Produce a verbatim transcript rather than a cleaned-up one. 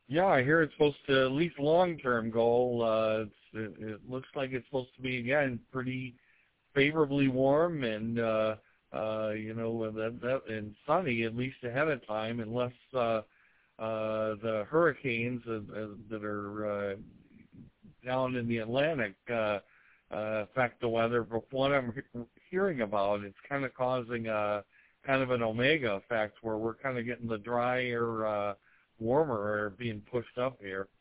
Yeah, I hear it's supposed to, at least long-term goal, uh, it's, it, it looks like it's supposed to be, again, pretty favorably warm and, uh, uh, you know, that, that, and sunny at least ahead of time, unless uh, uh, the hurricanes uh, uh, that are uh, down in the Atlantic uh, uh, affect the weather. But what I'm he- hearing about, it's kind of causing a kind of an omega effect where we're kind of getting the drier, uh, warmer air being pushed up here.